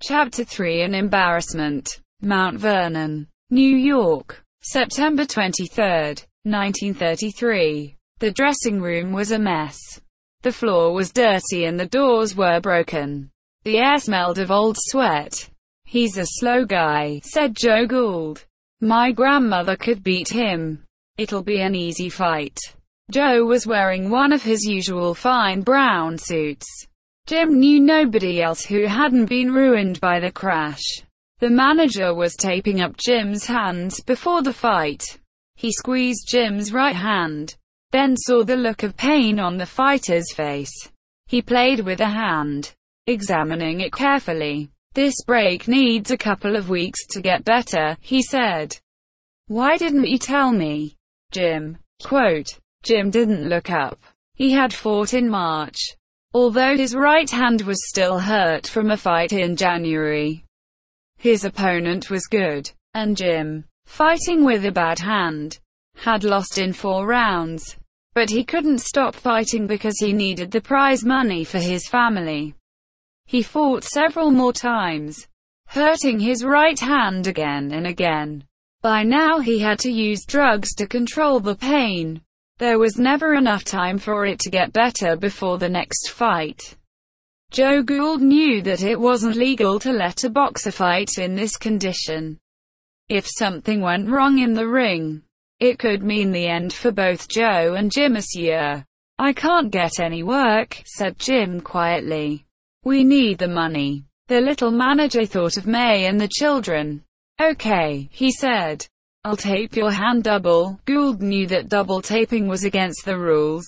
Chapter 3 An Embarrassment. Mount Vernon, New York, September 23, 1933. The dressing room was a mess. The floor was dirty and the doors were broken. The air smelled of old sweat. "He's a slow guy," said Joe Gould. "My grandmother could beat him. It'll be an easy fight." Joe was wearing one of his usual fine brown suits. Jim knew nobody else who hadn't been ruined by the crash. The manager was taping up Jim's hands before the fight. He squeezed Jim's right hand, then saw the look of pain on the fighter's face. He played with the hand, examining it carefully. "This break needs a couple of weeks to get better," he said. "Why didn't you tell me, Jim?" Quote, Jim didn't look up. He had fought in March, although his right hand was still hurt from a fight in January. His opponent was good, and Jim, fighting with a bad hand, had lost in 4 rounds. But he couldn't stop fighting because he needed the prize money for his family. He fought several more times, hurting his right hand again and again. By now he had to use drugs to control the pain. There was never enough time for it to get better before the next fight. Joe Gould knew that it wasn't legal to let a boxer fight in this condition. If something went wrong in the ring, it could mean the end for both Joe and Jim. "Monsieur, I can't get any work," said Jim quietly. "We need the money." The little manager thought of May and the children. "Okay," he said. "I'll tape your hand double." Gould knew that double taping was against the rules.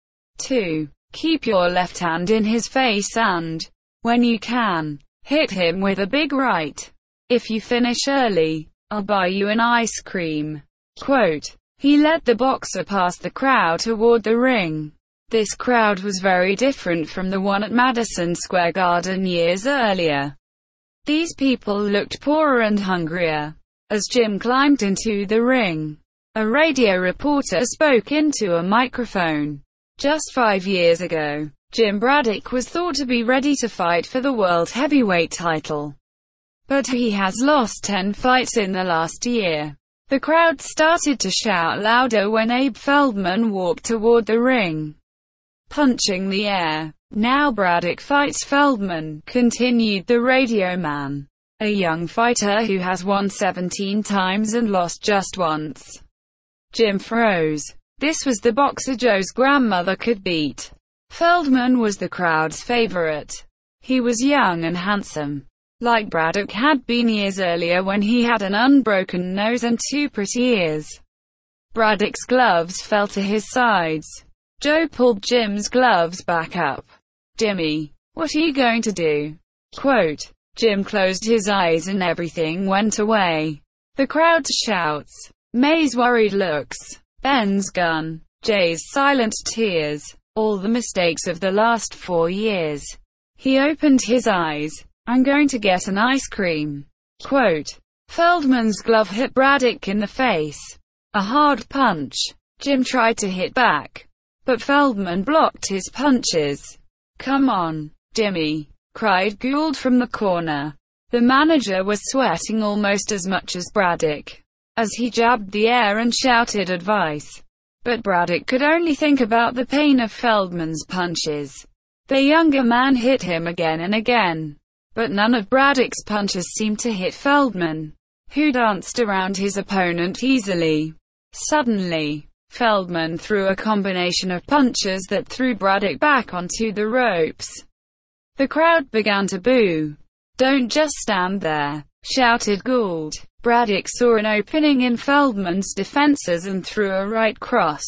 2. Keep your left hand in his face and, when you can, hit him with a big right. "If you finish early, I'll buy you an ice cream." Quote, he led the boxer past the crowd toward the ring. This crowd was very different from the one at Madison Square Garden years earlier. These people looked poorer and hungrier. As Jim climbed into the ring, a radio reporter spoke into a microphone. Just 5 years ago, Jim Braddock was thought to be ready to fight for the world heavyweight title. But he has lost 10 fights in the last year. The crowd started to shout louder when Abe Feldman walked toward the ring, punching the air. "Now Braddock fights Feldman," continued the radio man. "A young fighter who has won 17 times and lost just once." Jim froze. This was the boxer Joe's grandmother could beat. Feldman was the crowd's favorite. He was young and handsome, like Braddock had been years earlier when he had an unbroken nose and 2 pretty ears. Braddock's gloves fell to his sides. Joe pulled Jim's gloves back up. "Jimmy, what are you going to do?" Quote, Jim closed his eyes and everything went away. The crowd's shouts, May's worried looks, Ben's gun, Jay's silent tears, all the mistakes of the last 4 years. He opened his eyes. "I'm going to get an ice cream." Quote, Feldman's glove hit Braddock in the face. A hard punch. Jim tried to hit back, but Feldman blocked his punches. "Come on, Jimmy," cried Gould from the corner. The manager was sweating almost as much as Braddock, as he jabbed the air and shouted advice. But Braddock could only think about the pain of Feldman's punches. The younger man hit him again and again, but none of Braddock's punches seemed to hit Feldman, who danced around his opponent easily. Suddenly, Feldman threw a combination of punches that threw Braddock back onto the ropes. The crowd began to boo. "Don't just stand there," shouted Gould. Braddock saw an opening in Feldman's defenses and threw a right cross.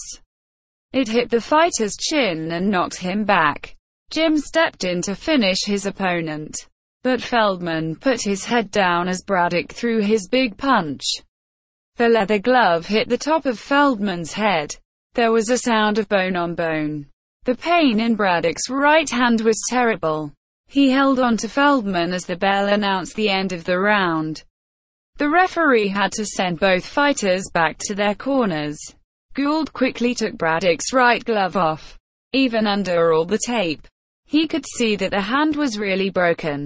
It hit the fighter's chin and knocked him back. Jim stepped in to finish his opponent, but Feldman put his head down as Braddock threw his big punch. The leather glove hit the top of Feldman's head. There was a sound of bone on bone. The pain in Braddock's right hand was terrible. He held on to Feldman as the bell announced the end of the round. The referee had to send both fighters back to their corners. Gould quickly took Braddock's right glove off. Even under all the tape, he could see that the hand was really broken.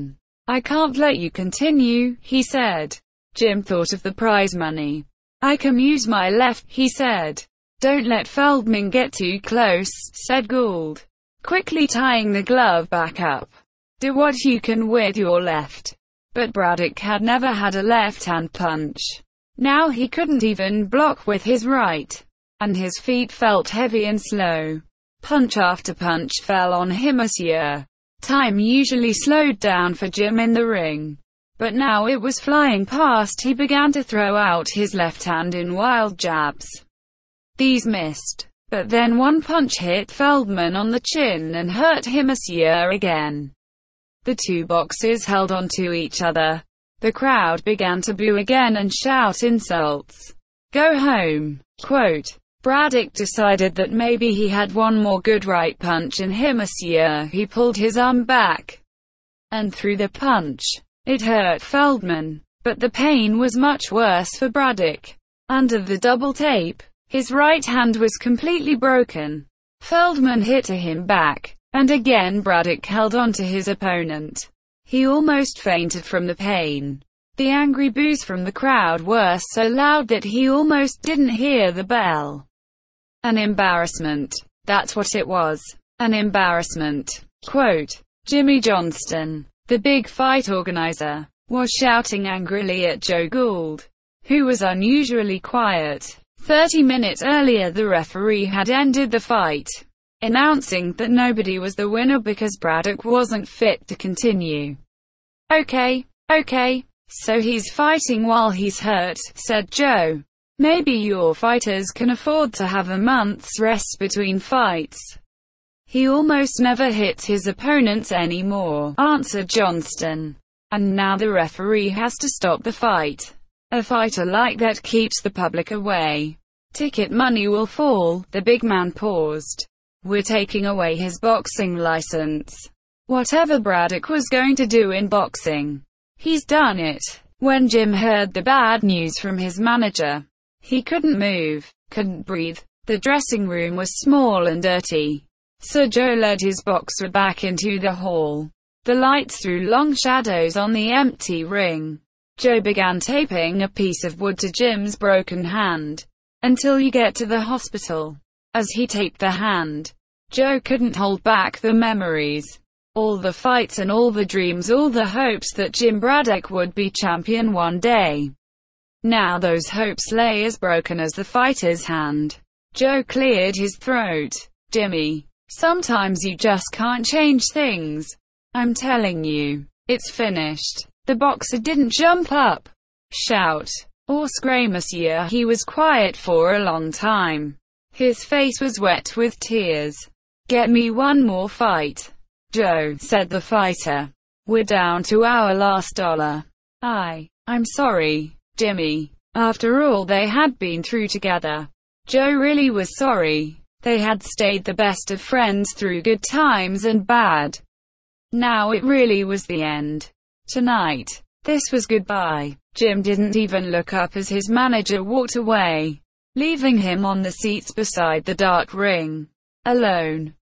"I can't let you continue," he said. Jim thought of the prize money. "I can use my left," he said. "Don't let Feldman get too close," said Gould, quickly tying the glove back up. "Do what you can with your left." But Braddock had never had a left-hand punch. Now he couldn't even block with his right, and his feet felt heavy and slow. Punch after punch fell on him as year. Time usually slowed down for Jim in the ring, but now it was flying past. He began to throw out his left hand in wild jabs. These missed, but then one punch hit Feldman on the chin and hurt him as year again. The two boxers held on to each other. The crowd began to boo again and shout insults. "Go home." Quote, Braddock decided that maybe he had one more good right punch in him as year. He pulled his arm back and threw the punch. It hurt Feldman, but the pain was much worse for Braddock. Under the double tape, his right hand was completely broken. Feldman hit him back, and again Braddock held on to his opponent. He almost fainted from the pain. The angry boos from the crowd were so loud that he almost didn't hear the bell. An embarrassment. That's what it was. An embarrassment. Quote, Jimmy Johnston, the big fight organizer, was shouting angrily at Joe Gould, who was unusually quiet. 30 minutes earlier the referee had ended the fight, announcing that nobody was the winner because Braddock wasn't fit to continue. Okay, so he's fighting while he's hurt, said Joe. Maybe your fighters can afford to have a month's rest between fights. He almost never hits his opponents anymore, answered Johnston. And now the referee has to stop the fight. A fighter like that keeps the public away. Ticket money will fall. The big man paused. We're taking away his boxing license. Whatever Braddock was going to do in boxing, he's done it. When Jim heard the bad news from his manager, he couldn't move, couldn't breathe. The dressing room was small and dirty. So Joe led his boxer back into the hall. The lights threw long shadows on the empty ring. Joe began taping a piece of wood to Jim's broken hand. Until you get to the hospital. As he taped the hand, Joe couldn't hold back the memories. All the fights and all the dreams, all the hopes that Jim Braddock would be champion one day. Now those hopes lay as broken as the fighter's hand. Joe cleared his throat. Jimmy, sometimes you just can't change things. I'm telling you, it's finished. The boxer didn't jump up, shout, or scream as year. He was quiet for a long time. His face was wet with tears. Get me one more fight, Joe, said the fighter. We're down to our last dollar. I'm sorry, Jimmy. After all they had been through together. Joe really was sorry. They had stayed the best of friends through good times and bad. Now it really was the end. Tonight. This was goodbye. Jim didn't even look up as his manager walked away, leaving him on the seats beside the dart ring, alone.